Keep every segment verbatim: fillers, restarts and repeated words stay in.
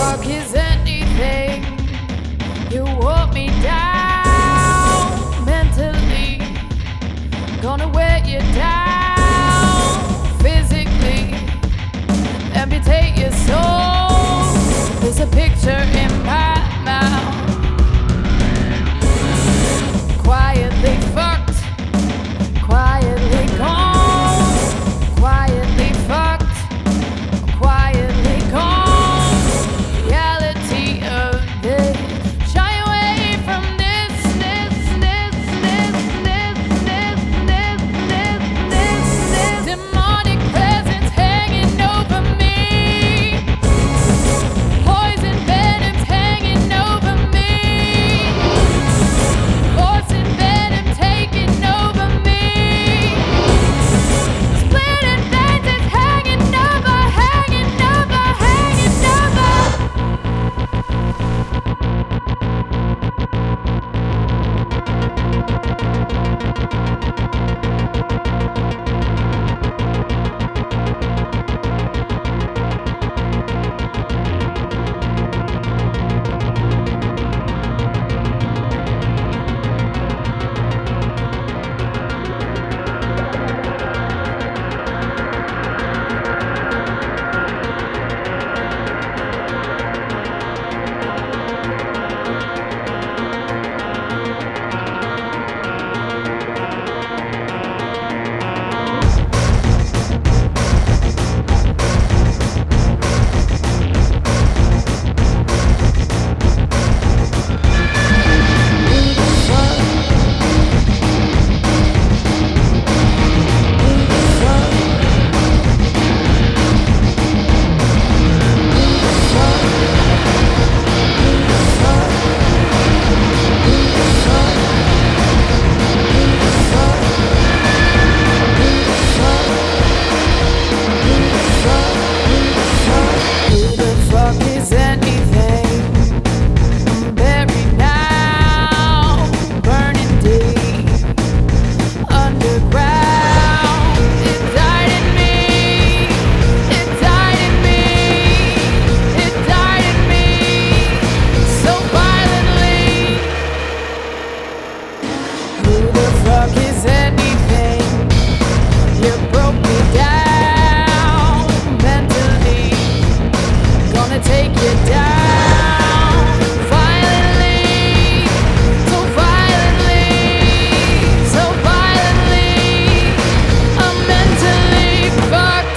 fuck is anything? You wore me down mentally, gonna wear you down physically, amputate your soul. There's a picture in my mouth, quietly fucked, quietly gone, quietly fucked, quietly gone. Reality of this. Shy away from this, this, this, this, this, this, this, this, this, this. Demonic presence hanging over me. Poison venom's hanging over me. Poison venom taking over me. Splitting veins is hanging over, hanging over, hanging over. Who the fuck is anything? I'm buried now, burning deep underground. It died in me, it died in me, it died in me so violently. Who the fuck is anything? You broke me down mentally, gonna take you down violently, so violently, so violently. I'm mentally fucked.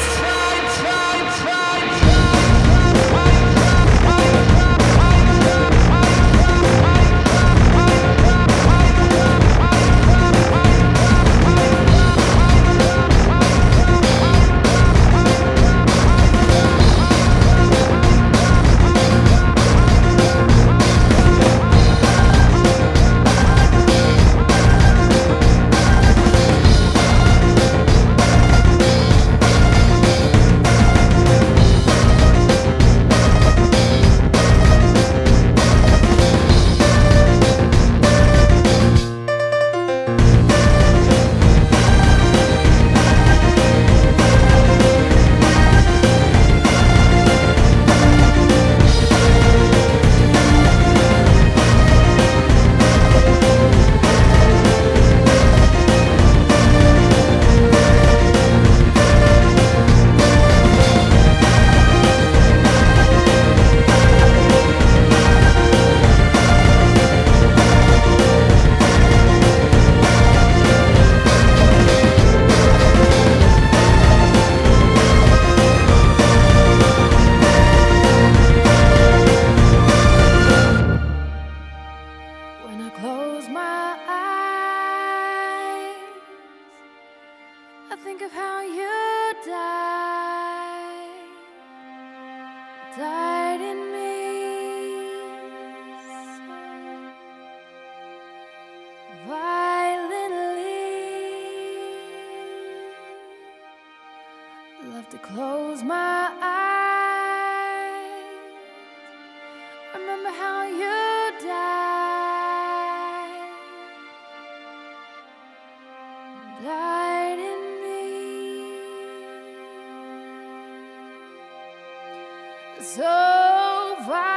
When I close my eyes, I think of how you died, died in me so violently. Love to close my eyes, remember how you died, died in me so violently.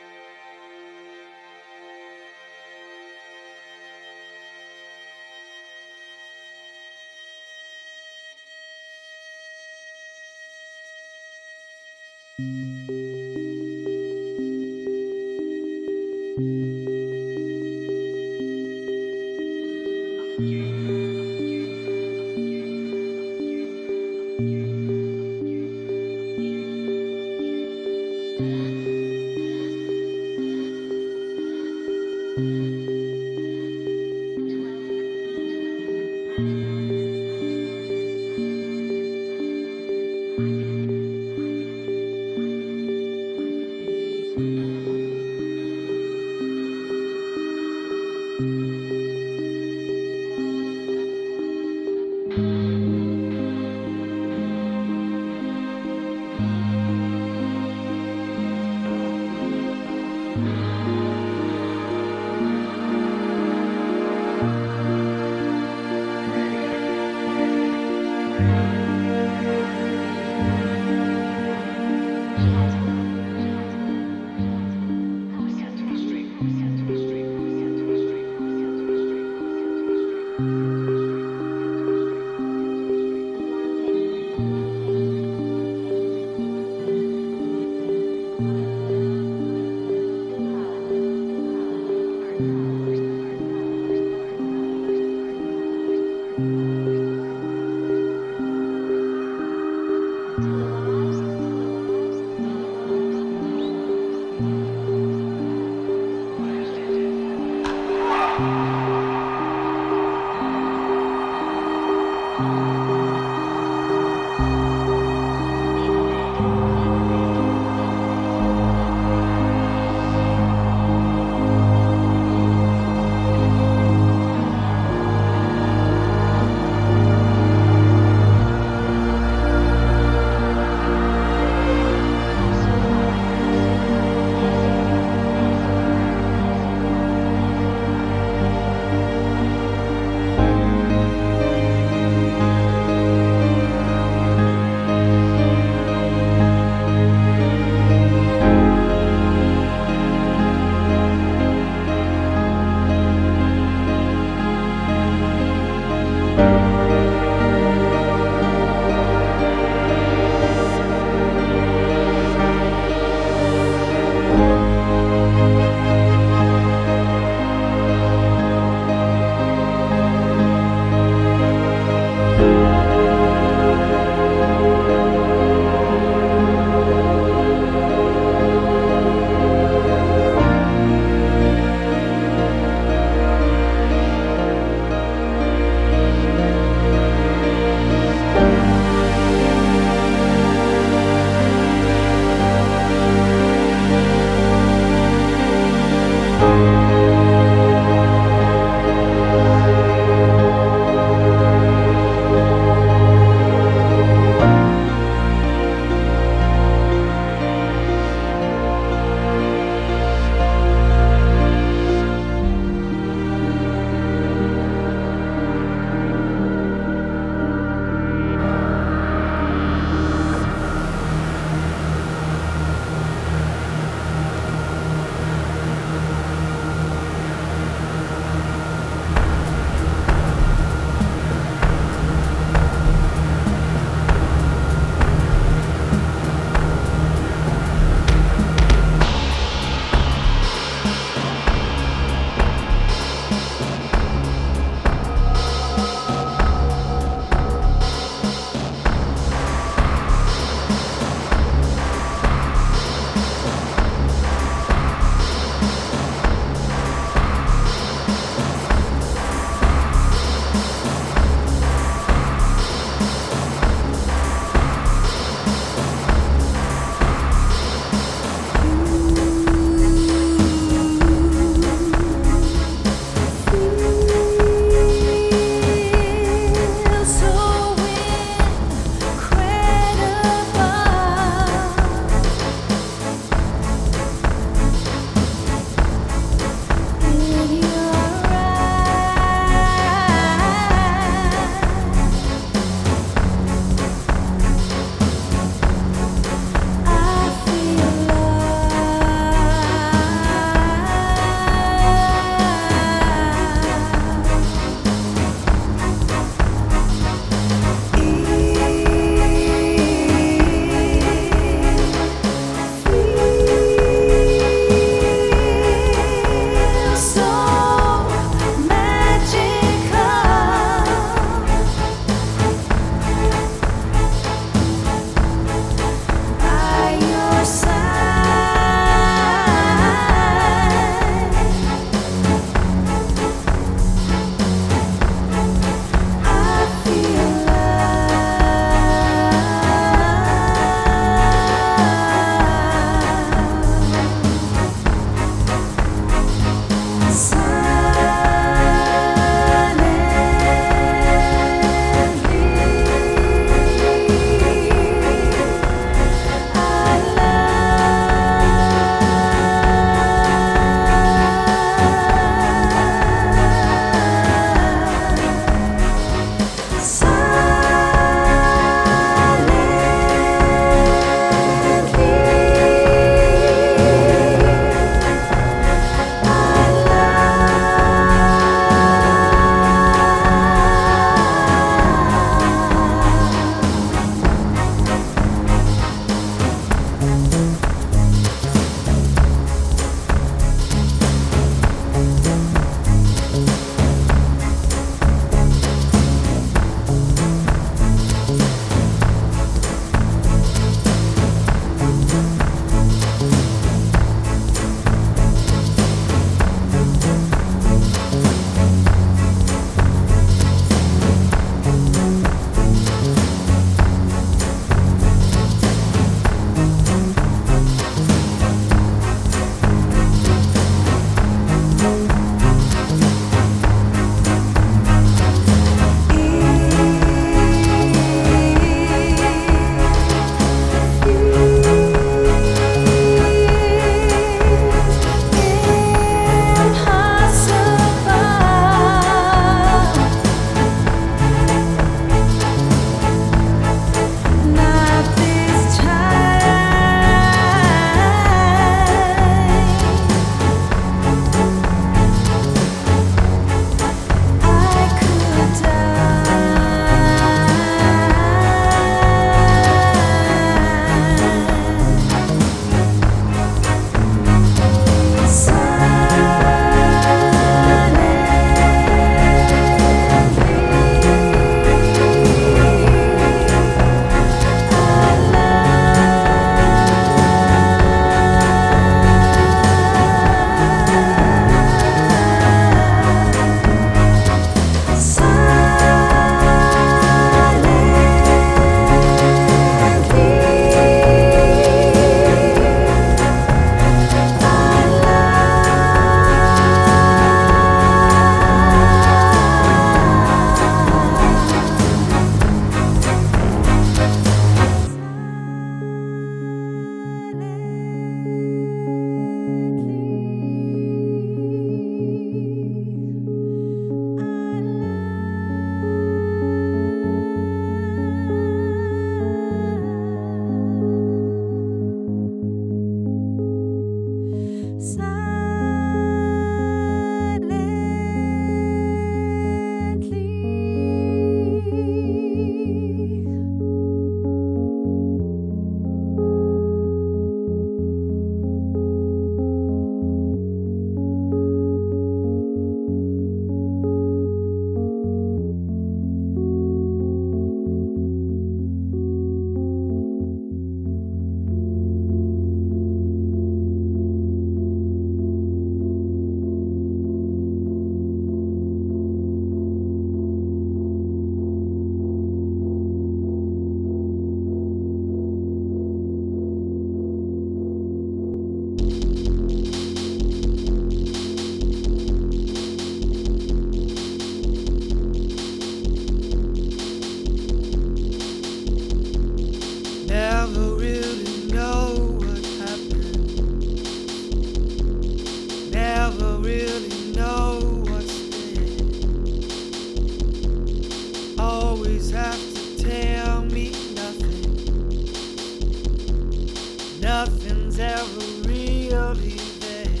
nothing's ever really there.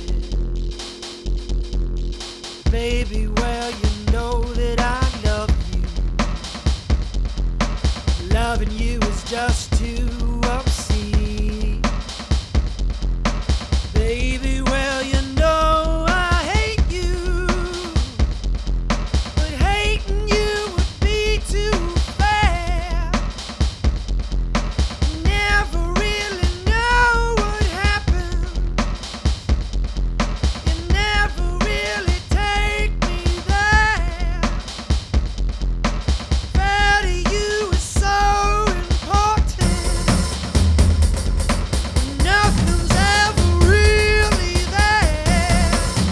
Baby, well, you know that I love you. Loving you is just too obscene. Baby, well, you know I hate you, but hating you would be too fair. Never really know what happened. You never really take me there. Fair to you is so important. Nothing's ever really there.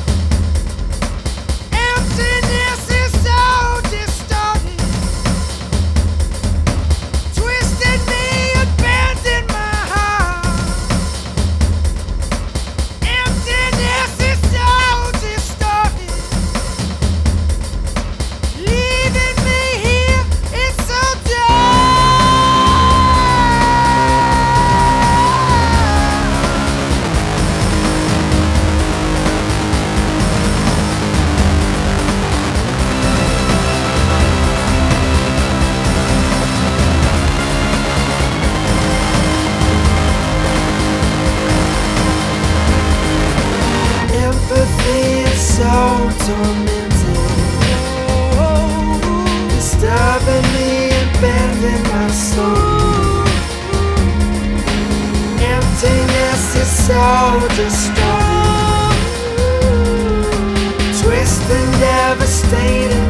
Emptiness is so distorted, twisted me and bending my heart. Emptiness is so distorted, leaving me here, it's so Empathy is so tormenting, disturbing me and bending my soul. Emptiness is so distorted, twisting, devastating